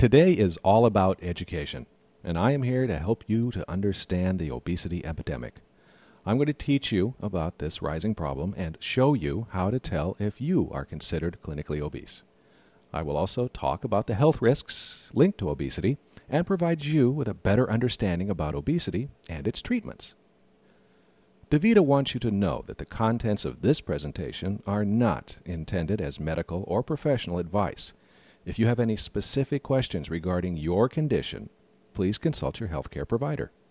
Today is all about education, and I am here to help you to understand the obesity epidemic. I'm going to teach you about this rising problem and show you how to tell if you are considered clinically obese. I will also talk about the health risks linked to obesity and provide you with a better understanding about obesity and its treatments. DaVita wants you to know that the contents of this presentation are not intended as medical or professional advice. If you have any specific questions regarding your condition, please consult your healthcare provider.